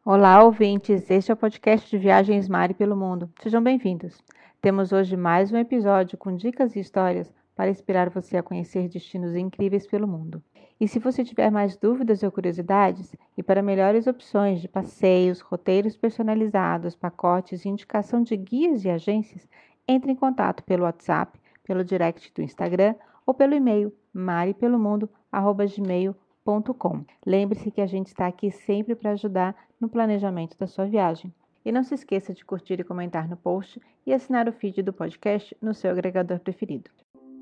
Olá, ouvintes! Este é o podcast de Viagens Mari pelo Mundo. Sejam bem-vindos. Temos hoje mais um episódio com dicas e histórias para inspirar você a conhecer destinos incríveis pelo mundo. E se você tiver mais dúvidas ou curiosidades, e para melhores opções de passeios, roteiros personalizados, pacotes e indicação de guias e agências, entre em contato pelo WhatsApp, pelo direct do Instagram ou pelo e-mail maripelomundo@gmail.com. Lembre-se que a gente está aqui sempre para ajudar no planejamento da sua viagem. E não se esqueça de curtir e comentar no post e assinar o feed do podcast no seu agregador preferido.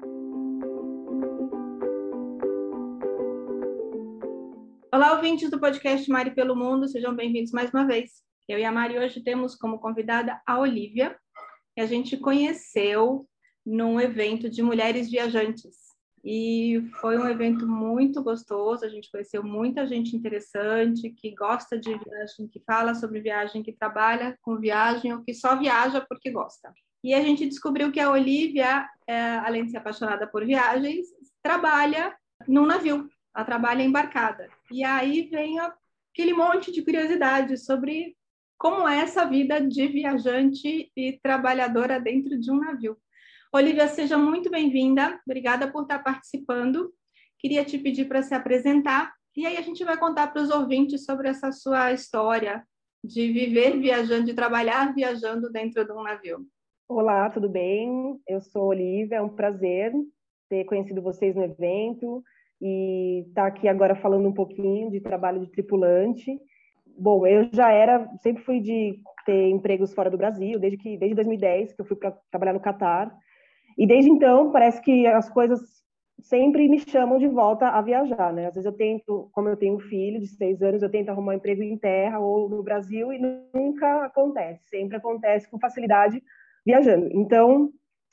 Olá, ouvintes do podcast Mari pelo Mundo, sejam bem-vindos mais uma vez. Eu e a Mari hoje temos como convidada a Olivia, que a gente conheceu num evento de mulheres viajantes. E foi um evento muito gostoso, a gente conheceu muita gente interessante, que gosta de viagem, que fala sobre viagem, que trabalha com viagem ou que só viaja porque gosta. E a gente descobriu que a Olivia, além de ser apaixonada por viagens, trabalha num navio, ela trabalha embarcada. E aí vem aquele monte de curiosidade sobre como é essa vida de viajante e trabalhadora dentro de um navio. Olivia, seja muito bem-vinda. Obrigada por estar participando. Queria te pedir para se apresentar e aí a gente vai contar para os ouvintes sobre essa sua história de viver viajando, de trabalhar viajando dentro de um navio. Olá, tudo bem? Eu sou Olivia, é um prazer ter conhecido vocês no evento e estar aqui agora falando um pouquinho de trabalho de tripulante. Bom, sempre fui de ter empregos fora do Brasil, desde 2010 que eu fui para trabalhar no Catar. E desde então, parece que as coisas sempre me chamam de volta a viajar, né? Às vezes eu tento, como eu tenho um filho de 6 anos, eu tento arrumar um emprego em terra ou no Brasil e nunca acontece. Sempre acontece com facilidade viajando. Então,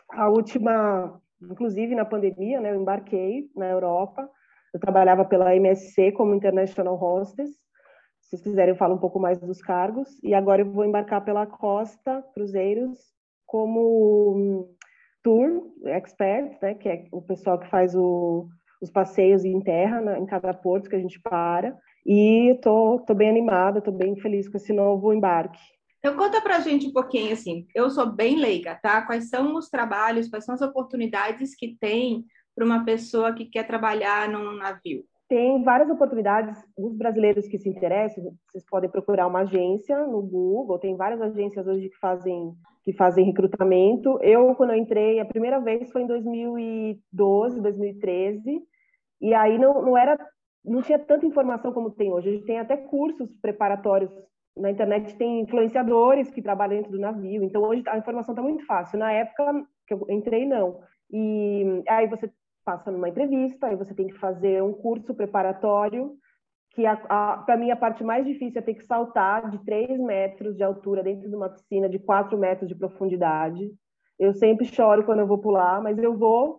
inclusive na pandemia, né, eu embarquei na Europa. Eu trabalhava pela MSC como International Hostess. Se vocês quiserem, eu falo um pouco mais dos cargos. E agora eu vou embarcar pela Costa Cruzeiros como tour expert, né, que é o pessoal que faz os passeios em terra, em cada porto que a gente para. E tô bem animada, tô bem feliz com esse novo embarque. Então, conta pra gente um pouquinho, assim, eu sou bem leiga, tá? Quais são os trabalhos, quais são as oportunidades que tem para uma pessoa que quer trabalhar num navio? Tem várias oportunidades. Os brasileiros que se interessam, vocês podem procurar uma agência no Google. Tem várias agências hoje que fazem recrutamento. Quando eu entrei, a primeira vez foi em 2012, 2013. E aí não tinha tanta informação como tem hoje. A gente tem até cursos preparatórios na internet, tem influenciadores que trabalham dentro do navio. Então hoje a informação está muito fácil. Na época que eu entrei, não. E aí você passa numa entrevista, aí você tem que fazer um curso preparatório, que para mim a parte mais difícil é ter que saltar de 3 metros de altura dentro de uma piscina de 4 metros de profundidade. Eu sempre choro quando eu vou pular, mas eu vou.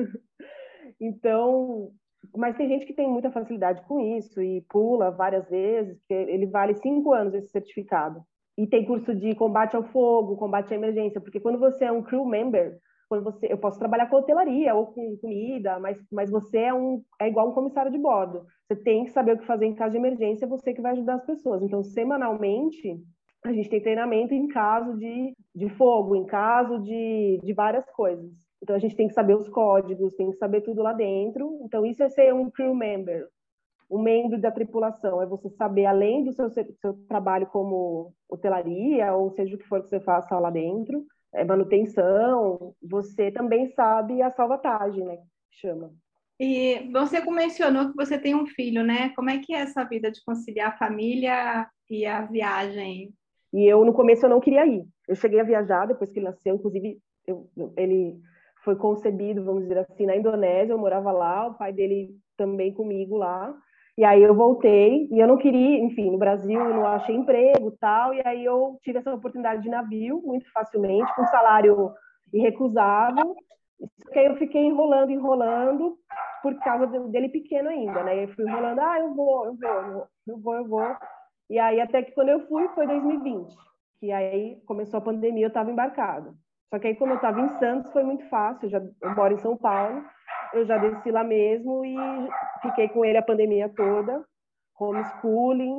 Então, mas tem gente que tem muita facilidade com isso e pula várias vezes, porque ele vale 5 anos esse certificado. E tem curso de combate ao fogo, combate à emergência, porque quando você é um crew member, eu posso trabalhar com hotelaria ou com comida, mas você é igual um comissário de bordo. Você tem que saber o que fazer em caso de emergência, é você que vai ajudar as pessoas. Então, semanalmente, a gente tem treinamento em caso de fogo, em caso de várias coisas. Então, a gente tem que saber os códigos, tem que saber tudo lá dentro. Então, isso é ser um crew member, um membro da tripulação. É você saber, além do seu trabalho como hotelaria, ou seja o que for que você faça lá dentro, manutenção, você também sabe a salvatagem, né? Que chama. E você mencionou que você tem um filho, né? Como é que é essa vida de conciliar a família e a viagem? E no começo, eu não queria ir. Eu cheguei a viajar depois que ele nasceu, inclusive, ele foi concebido, vamos dizer assim, na Indonésia. Eu morava lá, o pai dele também comigo lá. E aí eu voltei, e eu não queria, enfim, no Brasil eu não achei emprego e tal, e aí eu tive essa oportunidade de navio muito facilmente, com um salário irrecusável. Só que aí eu fiquei enrolando, por causa dele pequeno ainda, né? Eu fui enrolando, eu vou. E aí, até que quando eu fui, foi 2020, que aí começou a pandemia, eu estava embarcada. Só que aí, como eu estava em Santos, foi muito fácil. Eu moro em São Paulo, eu já desci lá mesmo e fiquei com ele a pandemia toda, homeschooling.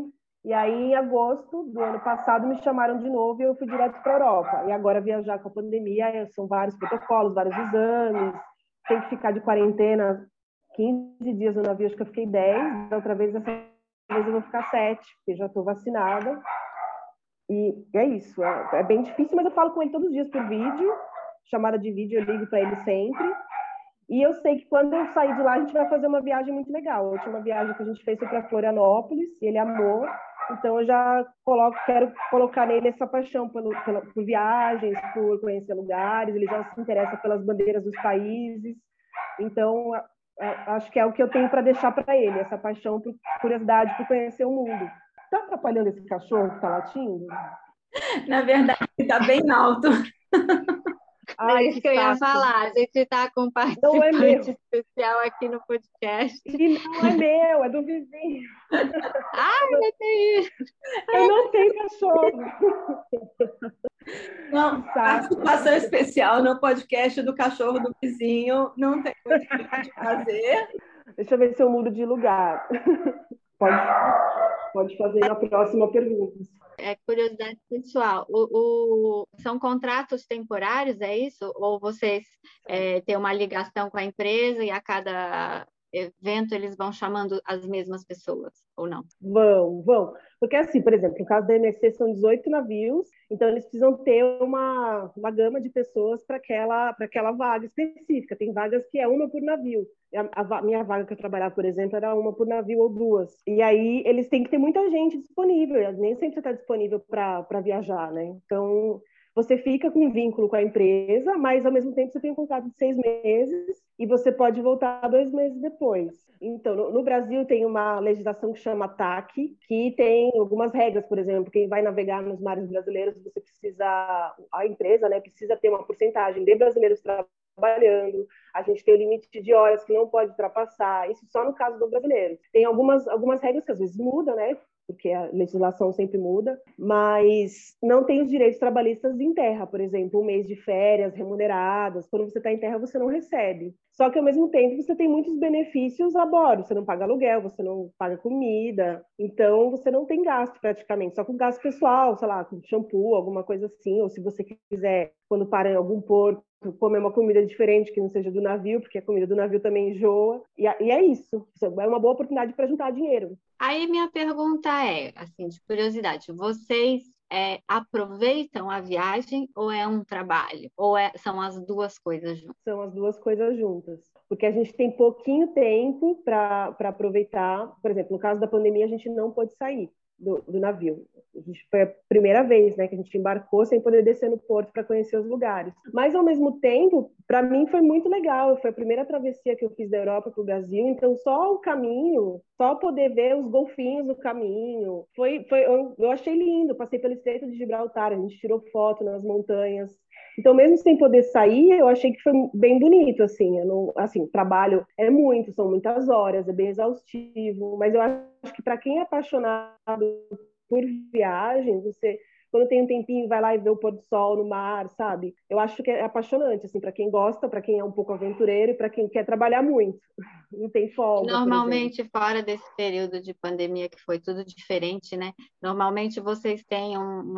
E aí, em agosto do ano passado, me chamaram de novo e eu fui direto para a Europa. E agora viajar com a pandemia, são vários protocolos, vários exames, tem que ficar de quarentena 15 dias no navio, acho que eu fiquei 10, da outra vez, dessa vez eu vou ficar 7, porque já estou vacinada. E é isso, é bem difícil, mas eu falo com ele todos os dias por vídeo, chamada de vídeo, eu ligo para ele sempre. E eu sei que quando eu sair de lá, a gente vai fazer uma viagem muito legal. A última viagem que a gente fez foi para Florianópolis, e ele amou. Então eu já quero colocar nele essa paixão por viagens, por conhecer lugares. Ele já se interessa pelas bandeiras dos países. Então acho que é o que eu tenho para deixar para ele, essa paixão por curiosidade, por conhecer o mundo. Está atrapalhando esse cachorro que está latindo? Na verdade, está bem alto. Ai, é isso que eu ia falar. A gente está com um participante especial aqui no podcast. E não é meu, é do vizinho. Ai, tem isso. Eu não tenho cachorro. Não, participação especial no podcast do cachorro do vizinho. Não tem muito o que a gente fazer. Deixa eu ver se eu mudo de lugar. Pode fazer na próxima pergunta. É curiosidade pessoal. São contratos temporários, é isso? Ou vocês têm uma ligação com a empresa e a cada evento eles vão chamando as mesmas pessoas, ou não? Vão. Porque assim, por exemplo, no caso da MSC são 18 navios, então eles precisam ter uma gama de pessoas para aquela vaga específica. Tem vagas que é uma por navio. A minha vaga que eu trabalhava, por exemplo, era uma por navio ou duas. E aí eles têm que ter muita gente disponível, nem sempre está disponível para viajar, né? Então você fica com um vínculo com a empresa, mas ao mesmo tempo você tem um contrato de 6 meses e você pode voltar 2 meses depois. Então, no Brasil tem uma legislação que chama TAC, que tem algumas regras, por exemplo, quem vai navegar nos mares brasileiros, a empresa, né, precisa ter uma porcentagem de brasileiros trabalhando, a gente tem o limite de horas que não pode ultrapassar, isso só no caso do brasileiro. Tem algumas regras que às vezes mudam, né, porque a legislação sempre muda, mas não tem os direitos trabalhistas em terra, por exemplo, um mês de férias remuneradas, quando você está em terra você não recebe. Só que ao mesmo tempo você tem muitos benefícios a bordo, você não paga aluguel, você não paga comida, então você não tem gasto praticamente, só com gasto pessoal, sei lá, com shampoo, alguma coisa assim, ou se você quiser, quando para em algum porto, comer uma comida diferente que não seja do navio, porque a comida do navio também enjoa, e é isso, é uma boa oportunidade para juntar dinheiro. Aí minha pergunta é, assim, de curiosidade, vocês aproveitam a viagem ou é um trabalho? Ou são as duas coisas juntas? São as duas coisas juntas. Porque a gente tem pouquinho tempo para aproveitar. Por exemplo, no caso da pandemia, a gente não pôde sair do navio. Foi a primeira vez, né, que a gente embarcou sem poder descer no porto para conhecer os lugares. Mas, ao mesmo tempo, para mim foi muito legal. Foi a primeira travessia que eu fiz da Europa para o Brasil. Então, só o caminho, só poder ver os golfinhos no caminho, eu achei lindo. Passei pelo Estreito de Gibraltar, a gente tirou foto nas montanhas. Então, mesmo sem poder sair, eu achei que foi bem bonito, assim. Trabalho são muitas horas, é bem exaustivo, mas eu acho que para quem é apaixonado por viagem, quando tem um tempinho, vai lá e vê o pôr do sol no mar, sabe? Eu acho que é apaixonante, assim, para quem gosta, para quem é um pouco aventureiro e para quem quer trabalhar muito. Não tem folga, normalmente, fora desse período de pandemia que foi tudo diferente, né? Normalmente vocês têm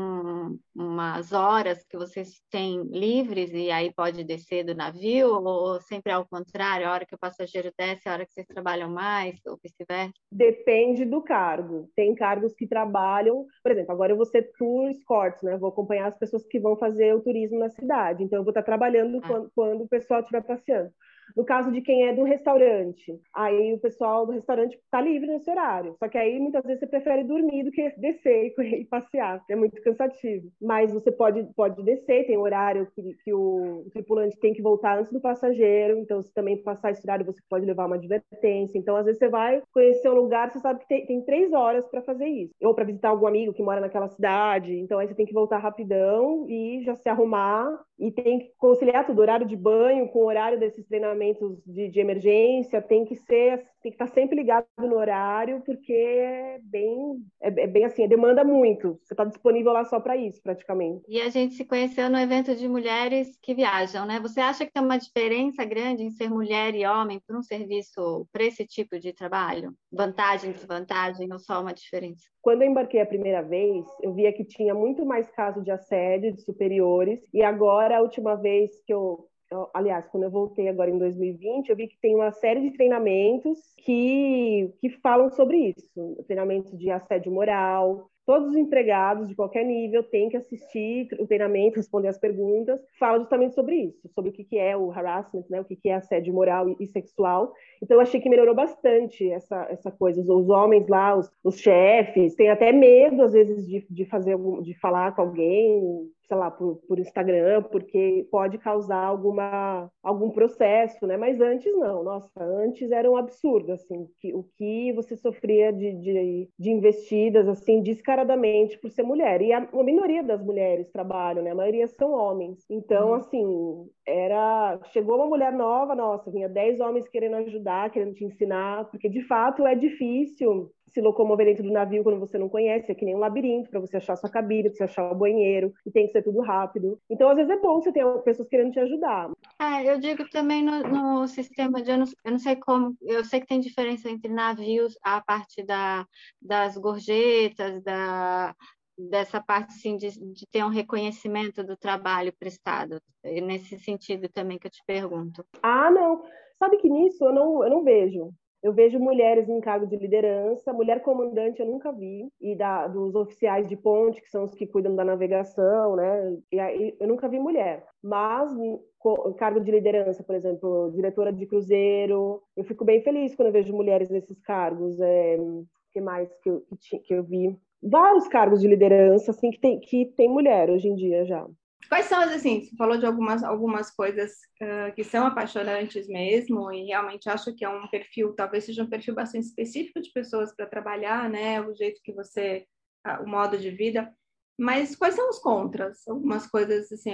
umas horas que vocês têm livres e aí pode descer do navio, ou sempre ao contrário, a hora que o passageiro desce, a hora que vocês trabalham mais, ou vice-versa? Depende do cargo. Tem cargos que trabalham, por exemplo, agora eu vou ser tour escort, né? Vou acompanhar as pessoas que vão fazer o turismo na cidade. Então eu vou estar trabalhando quando o pessoal estiver passeando. No caso de quem é do restaurante, aí o pessoal do restaurante está livre nesse horário. Só que aí muitas vezes você prefere dormir do que descer e passear, porque é muito cansativo. Mas você pode descer, tem horário que o tripulante tem que voltar antes do passageiro. Então, se também passar esse horário, você pode levar uma advertência. Então, às vezes você vai conhecer um lugar, você sabe que tem 3 horas para fazer isso. Ou para visitar algum amigo que mora naquela cidade. Então, aí você tem que voltar rapidão e já se arrumar. E tem que conciliar tudo, horário de banho com o horário desses treinamentos treinamentos de emergência, tem que estar sempre ligado no horário, porque é bem assim, demanda muito. Você está disponível lá só para isso, praticamente. E a gente se conheceu no evento de mulheres que viajam, né? Você acha que tem uma diferença grande em ser mulher e homem para um serviço, para esse tipo de trabalho? Vantagem, desvantagem ou só uma diferença? Quando eu embarquei a primeira vez, eu via que tinha muito mais casos de assédio de superiores, e agora, a última vez aliás, quando eu voltei agora em 2020, eu vi que tem uma série de treinamentos que falam sobre isso. Treinamento de assédio moral. Todos os empregados de qualquer nível têm que assistir o treinamento, responder as perguntas. Fala justamente sobre isso, sobre o que é o harassment, né? O que é assédio moral e sexual. Então, eu achei que melhorou bastante essa coisa. Os homens lá, os chefes, têm até medo, às vezes, de falar com alguém, sei lá, por Instagram, porque pode causar algum processo, né? Mas antes não, nossa, antes era um absurdo, assim, o que você sofria de investidas, assim, descaradamente por ser mulher. E a minoria das mulheres trabalham, né? A maioria são homens. Então, assim, chegou uma mulher nova, nossa, vinha 10 homens querendo ajudar, querendo te ensinar, porque de fato é difícil se locomover dentro do navio quando você não conhece, é que nem um labirinto para você achar sua cabine, para você achar o banheiro, e tem que ser tudo rápido. Então, às vezes é bom você ter pessoas querendo te ajudar. Eu digo também no sistema de, eu não sei como, eu sei que tem diferença entre navios, a parte das gorjetas, dessa parte assim, de ter um reconhecimento do trabalho prestado. É nesse sentido também que eu te pergunto. Ah, não. Sabe que nisso eu não vejo. Eu vejo mulheres em cargo de liderança, mulher comandante eu nunca vi, e dos oficiais de ponte, que são os que cuidam da navegação, né? E aí, eu nunca vi mulher. Mas em cargo de liderança, por exemplo, diretora de cruzeiro, eu fico bem feliz quando eu vejo mulheres nesses cargos. Que mais que eu vi? Vários cargos de liderança, assim, que tem mulher hoje em dia já. Quais são, assim, você falou de algumas coisas que são apaixonantes mesmo, e realmente acho que é um perfil, talvez seja um perfil bastante específico de pessoas para trabalhar, né? O jeito que o modo de vida. Mas quais são os contras? Algumas coisas, assim,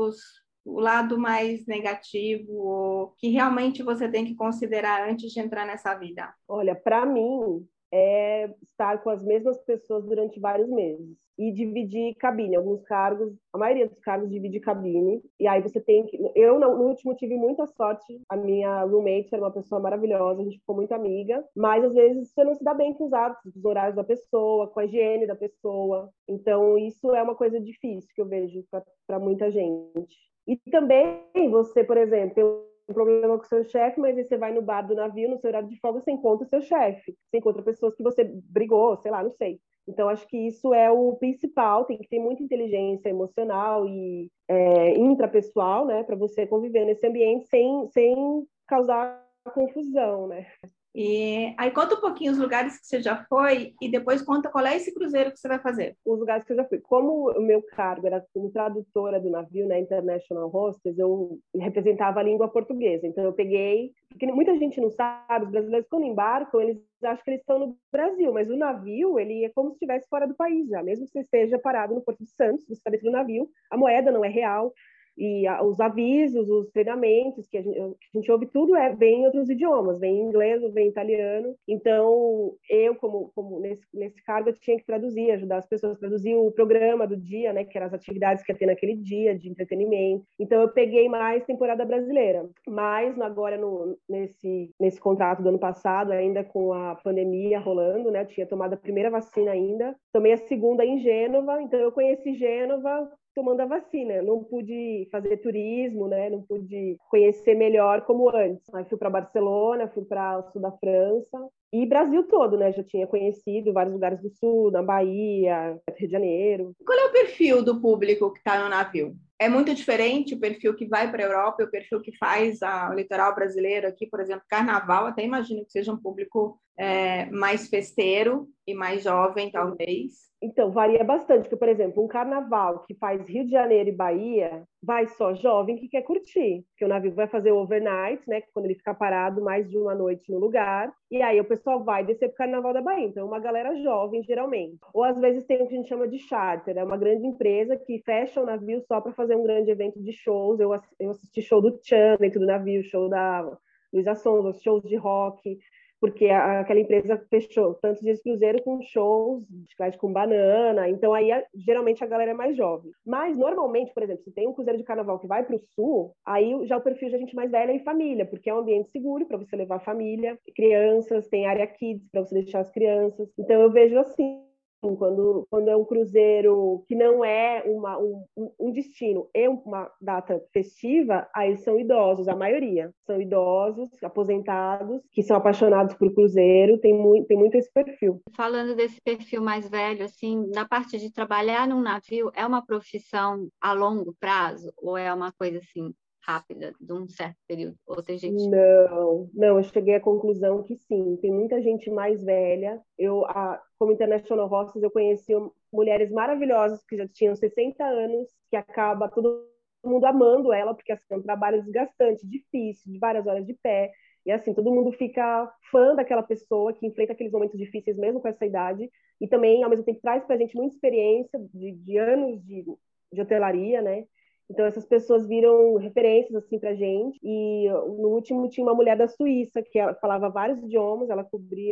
o lado mais negativo, ou que realmente você tem que considerar antes de entrar nessa vida? Olha, para mim, é estar com as mesmas pessoas durante vários meses e dividir cabine. Alguns cargos, a maioria dos cargos divide cabine, e aí você tem que. Eu, no último, tive muita sorte. A minha roommate era uma pessoa maravilhosa, a gente ficou muito amiga, mas às vezes você não se dá bem com os hábitos, os horários da pessoa, com a higiene da pessoa. Então, isso é uma coisa difícil que eu vejo para muita gente. E também você, por exemplo, tem um problema com o seu chefe, mas aí você vai no bar do navio, no seu horário de folga, você encontra o seu chefe, você encontra pessoas que você brigou, sei lá, não sei. Então, acho que isso é o principal, tem que ter muita inteligência emocional e intrapessoal, né, para você conviver nesse ambiente sem causar confusão, né? E aí conta um pouquinho os lugares que você já foi e depois conta qual é esse cruzeiro que você vai fazer. Os lugares que eu já fui. Como o meu cargo era como tradutora do navio, né, International Hostess, eu representava a língua portuguesa. Então eu peguei, porque muita gente não sabe, os brasileiros quando embarcam, eles acham que eles estão no Brasil, mas o navio, ele é como se estivesse fora do país já, mesmo que você esteja parado no Porto de Santos, você está dentro do navio, a moeda não é real, e os avisos, os treinamentos que a gente ouve, tudo vem em outros idiomas, vem em inglês, vem em italiano. Então, eu, como nesse cargo, eu tinha que traduzir, ajudar as pessoas a traduzir o programa do dia, né, que eram as atividades que ia ter naquele dia, de entretenimento. Então, eu peguei mais temporada brasileira. Mas, agora, nesse contrato do ano passado, ainda com a pandemia rolando, né, eu tinha tomado a primeira vacina ainda, tomei a segunda em Gênova, então eu conheci Gênova tomando a vacina. Não pude fazer turismo, né? Não pude conhecer melhor como antes. Aí fui para Barcelona, fui para o sul da França e Brasil todo, né? Já tinha conhecido vários lugares do sul, na Bahia, Rio de Janeiro. Qual é o perfil do público que está no navio? É muito diferente o perfil que vai para a Europa e o perfil que faz o litoral brasileiro aqui, por exemplo, Carnaval, até imagino que seja um público mais festeiro e mais jovem, talvez. Então, varia bastante, porque, por exemplo, um carnaval que faz Rio de Janeiro e Bahia, vai só jovem que quer curtir, porque o navio vai fazer o overnight, né, quando ele fica parado mais de uma noite no lugar, e aí o pessoal vai descer para o Carnaval da Bahia, então uma galera jovem, geralmente. Ou às vezes tem o que a gente chama de charter, é uma grande empresa que fecha o navio só para fazer um grande evento de shows. Eu assisti show do Tchan dentro do navio, show da Luísa Sonza, shows de rock, porque aquela empresa fechou tantos dias de cruzeiro com shows de chiclete com banana, então aí geralmente a galera é mais jovem. Mas normalmente, por exemplo, se tem um cruzeiro de carnaval que vai para o sul, aí já o perfil de gente mais velha é em família, porque é um ambiente seguro para você levar a família, crianças, tem área kids para você deixar as crianças. Então eu vejo assim, quando é um cruzeiro que não é um destino e uma data festiva, aí são idosos, a maioria. São idosos, aposentados, que são apaixonados por cruzeiro, tem muito esse perfil. Falando desse perfil mais velho, assim, na parte de trabalhar num navio, é uma profissão a longo prazo ou é uma coisa assim rápida, de um certo período? Ou tem gente... Não, eu cheguei à conclusão que sim, tem muita gente mais velha. Como International Hostess, eu conheci mulheres maravilhosas que já tinham 60 anos, que acaba todo mundo amando ela, porque assim, é um trabalho desgastante, difícil, de várias horas de pé. E assim, todo mundo fica fã daquela pessoa que enfrenta aqueles momentos difíceis mesmo com essa idade. E também, ao mesmo tempo, traz pra gente muita experiência de anos de hotelaria, né? Então essas pessoas viram referências assim pra gente. E no último tinha uma mulher da Suíça que ela falava vários idiomas, ela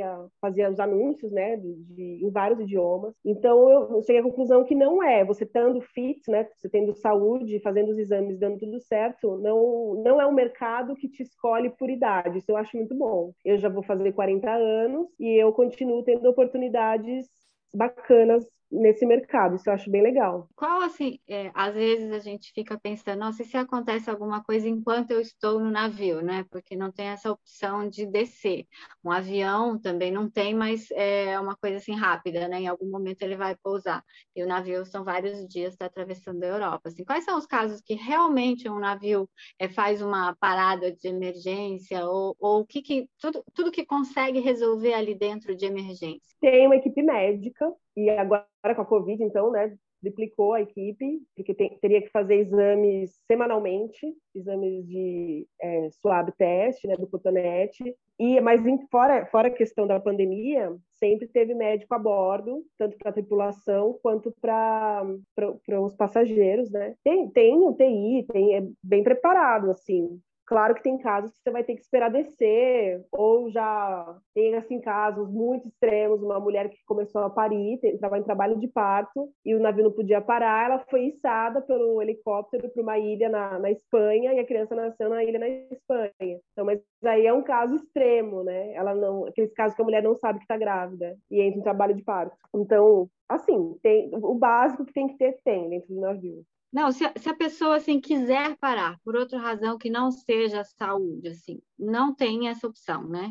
fazia os anúncios, né, em vários idiomas. Então eu cheguei à conclusão que não é você estando fit, né, você tendo saúde, fazendo os exames, dando tudo certo, não é um mercado que te escolhe por idade. Isso eu acho muito bom. Eu já vou fazer 40 anos e eu continuo tendo oportunidades bacanas nesse mercado. Isso eu acho bem legal. Qual, assim, às vezes a gente fica pensando, nossa, e se acontece alguma coisa enquanto eu estou no navio, né? Porque não tem essa opção de descer. Um avião também não tem, mas é uma coisa assim rápida, né? Em algum momento ele vai pousar. E o navio são vários dias, está atravessando a Europa. Assim, quais são os casos que realmente um navio faz uma parada de emergência ou tudo que consegue resolver ali dentro de emergência? Tem uma equipe médica, e agora com a Covid, então, né, duplicou a equipe, porque teria que fazer exames semanalmente, exames de swab test, né, do cotonete, mas fora a questão da pandemia, sempre teve médico a bordo, tanto para a tripulação quanto para os passageiros, né? Tem UTI, é bem preparado, assim. Claro que tem casos que você vai ter que esperar descer, ou já tem assim casos muito extremos, uma mulher que começou a parir, estava em trabalho de parto e o navio não podia parar, ela foi içada pelo helicóptero para uma ilha na Espanha e a criança nasceu na ilha na Espanha. Então, mas aí é um caso extremo, né? Ela não, aqueles casos que a mulher não sabe que está grávida e entra em trabalho de parto. Então, assim, tem o básico que tem que ter tem dentro do navio. Não, se a pessoa assim quiser parar por outra razão que não seja a saúde, assim, não tem essa opção, né?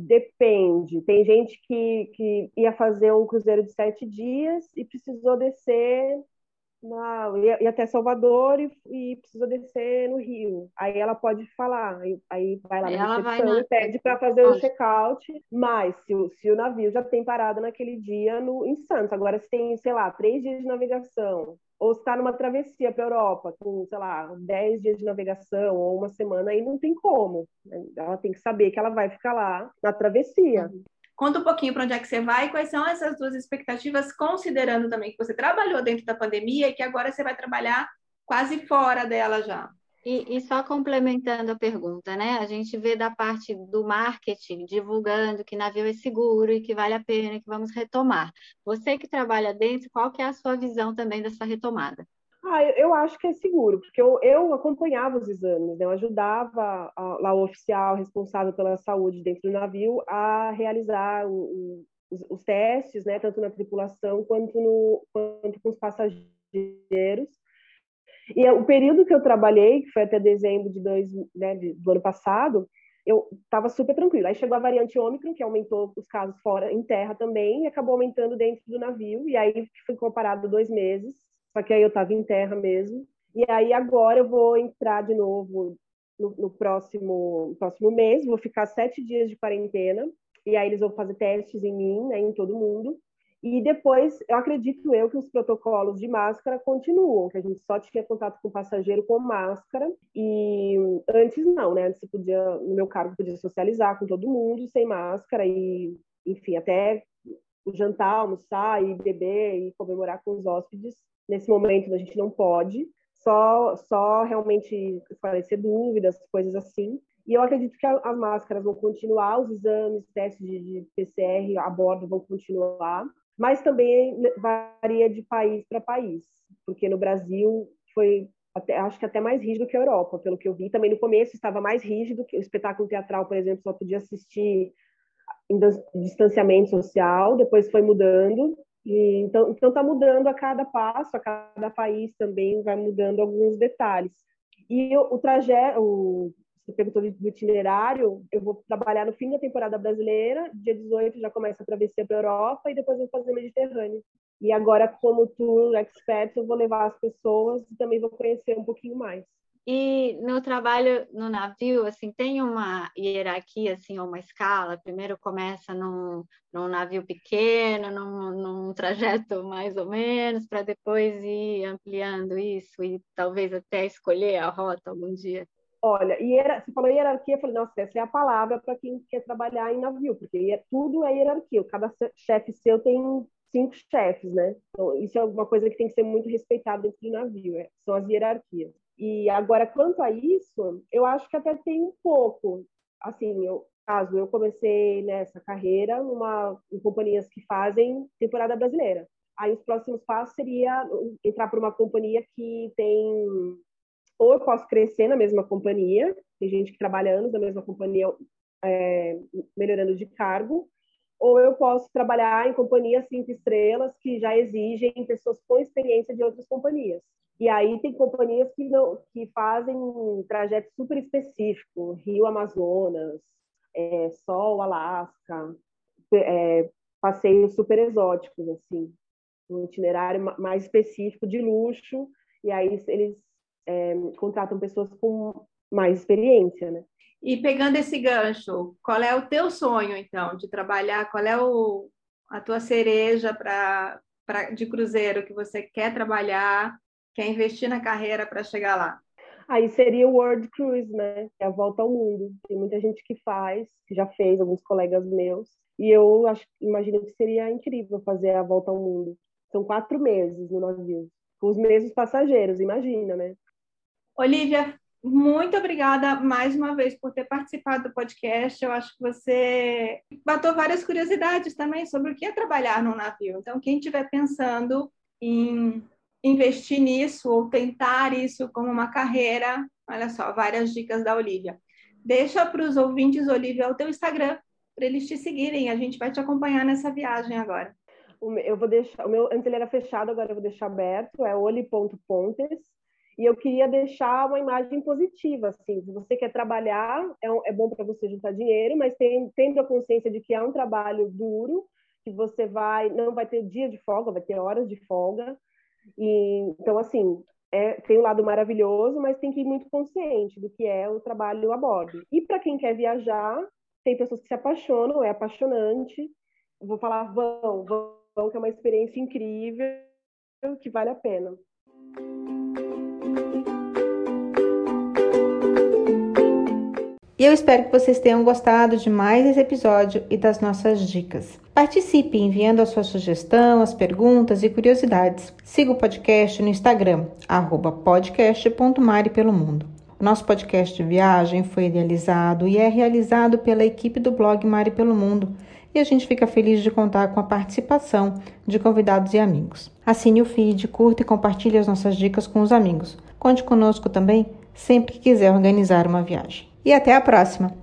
Depende. Tem gente que ia fazer um cruzeiro de 7 dias e precisou descer ia até Salvador e precisou descer no Rio. Aí ela pode falar, aí vai lá Aí na ela vai recepção na e pede para fazer o check-out. Mas se o navio já tem parada naquele dia em Santos, agora se tem, sei lá, 3 dias de navegação, ou está numa travessia para a Europa, com, sei lá, 10 dias de navegação ou uma semana, aí não tem como. Ela tem que saber que ela vai ficar lá na travessia. Conta um pouquinho para onde é que você vai e quais são essas duas expectativas, considerando também que você trabalhou dentro da pandemia e que agora você vai trabalhar quase fora dela já. E só complementando a pergunta, né? A gente vê da parte do marketing divulgando que navio é seguro e que vale a pena, que vamos retomar. Você que trabalha dentro, qual que é a sua visão também dessa retomada? Eu acho que é seguro, porque eu acompanhava os exames, né? Eu ajudava lá o oficial responsável pela saúde dentro do navio a realizar os testes, né? Tanto na tripulação quanto com os passageiros. E o período que eu trabalhei, que foi até dezembro do ano passado, eu estava super tranquila. Aí chegou a variante Ômicron, que aumentou os casos fora, em terra também, e acabou aumentando dentro do navio. E aí foi comparado 2 meses, só que aí eu estava em terra mesmo. E aí agora eu vou entrar de novo no próximo mês, vou ficar 7 dias de quarentena. E aí eles vão fazer testes em mim, né, em todo mundo. E depois, eu acredito que os protocolos de máscara continuam, que a gente só tinha contato com o passageiro com máscara, e antes não, né? Antes você podia, no meu cargo, podia socializar com todo mundo sem máscara, e, enfim, até o jantar, almoçar e beber e comemorar com os hóspedes. Nesse momento a gente não pode, só realmente esclarecer dúvidas, coisas assim. E eu acredito que as máscaras vão continuar, os exames, testes de PCR a bordo vão continuar, mas também varia de país para país, porque no Brasil foi, acho que até mais rígido que a Europa, pelo que eu vi. Também no começo estava mais rígido, que o espetáculo teatral, por exemplo, só podia assistir em distanciamento social, depois foi mudando. E, então está mudando a cada passo, a cada país também vai mudando alguns detalhes. E o trajeto, você perguntou do itinerário, eu vou trabalhar no fim da temporada brasileira, dia 18 já começa a travessia para a Europa e depois vou fazer Mediterrâneo. E agora, como tour expert, eu vou levar as pessoas e também vou conhecer um pouquinho mais. E no trabalho no navio, assim, tem uma hierarquia, assim, ou uma escala? Primeiro começa num navio pequeno, num trajeto mais ou menos, para depois ir ampliando isso e talvez até escolher a rota algum dia? Olha, você falou hierarquia, eu falei, nossa, essa é a palavra para quem quer trabalhar em navio, porque tudo é hierarquia. Cada chefe seu tem 5 chefes, né? Então, isso é uma coisa que tem que ser muito respeitada dentro do navio, são as hierarquias. E agora, quanto a isso, eu acho que até tem um pouco. Assim, caso eu comecei nessa carreira em companhias que fazem temporada brasileira. Aí os próximos passos seria entrar para uma companhia que tem... Ou eu posso crescer na mesma companhia, tem gente que trabalha anos na mesma companhia, melhorando de cargo, ou eu posso trabalhar em companhias 5 estrelas que já exigem pessoas com experiência de outras companhias. E aí tem companhias que fazem um trajeto super específico, Rio Amazonas, Sol Alasca, passeios super exóticos, assim, um itinerário mais específico de luxo, e aí eles contratam pessoas com mais experiência, né? E pegando esse gancho, qual é o teu sonho, então, de trabalhar? Qual é a tua cereja de cruzeiro que você quer trabalhar, quer investir na carreira para chegar lá? Aí seria o World Cruise, né? Que é a volta ao mundo. Tem muita gente que já fez, alguns colegas meus. E eu imagino que seria incrível fazer a volta ao mundo. São 4 meses no navio. Com os mesmos passageiros, imagina, né? Olivia, muito obrigada mais uma vez por ter participado do podcast. Eu acho que você matou várias curiosidades também sobre o que é trabalhar num navio. Então, quem estiver pensando em investir nisso ou tentar isso como uma carreira, olha só, várias dicas da Olivia. Deixa para os ouvintes, Olivia, o teu Instagram, para eles te seguirem. A gente vai te acompanhar nessa viagem agora. Eu vou deixar, antes ele era fechado, agora eu vou deixar aberto, é oli.pontes. E eu queria deixar uma imagem positiva, assim, se você quer trabalhar, é bom para você juntar dinheiro, mas tendo a consciência de que é um trabalho duro, que você não vai ter dia de folga, vai ter horas de folga. E, então, assim, tem um lado maravilhoso, mas tem que ir muito consciente do que é o trabalho a bordo. E para quem quer viajar, tem pessoas que se apaixonam, é apaixonante. Eu vou falar, vão, que é uma experiência incrível, que vale a pena. E eu espero que vocês tenham gostado de mais esse episódio e das nossas dicas. Participe enviando a sua sugestão, as perguntas e curiosidades. Siga o podcast no Instagram, @podcast.maripelomundo. O nosso podcast de viagem foi idealizado e é realizado pela equipe do blog Mari Pelo Mundo, e a gente fica feliz de contar com a participação de convidados e amigos. Assine o feed, curta e compartilhe as nossas dicas com os amigos. Conte conosco também sempre que quiser organizar uma viagem. E até a próxima!